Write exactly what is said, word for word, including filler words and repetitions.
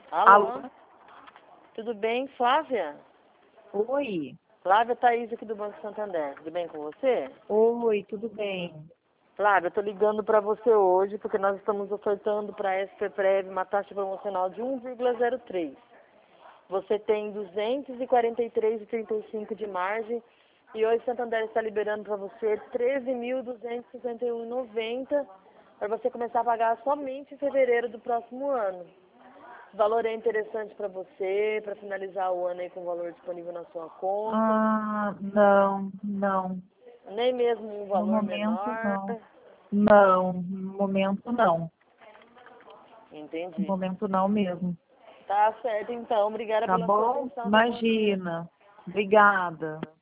Alô? Alô? Tudo bem, Flávia? Oi. Flávia Thaís aqui do Banco Santander. Tudo bem com você? Oi, tudo bem? Flávia, eu tô ligando para você hoje porque nós estamos ofertando para a S P Prev uma taxa promocional de um vírgula zero três. Você tem duzentos e quarenta e três vírgula trinta e cinco de margem e hoje o Santander está liberando para você treze mil duzentos e cinquenta e um reais e noventa centavos para você começar a pagar somente em fevereiro do próximo ano. O valor é interessante para você, para finalizar o ano aí com o valor disponível na sua conta. Ah, não, não. Nem mesmo um No valor momento, menor. não. Não, no momento, não. No Entendi. momento, não mesmo. Tá certo, então. Obrigada Tá pela sua bom? atenção. Tenha um bom dia. Imagina. Obrigada.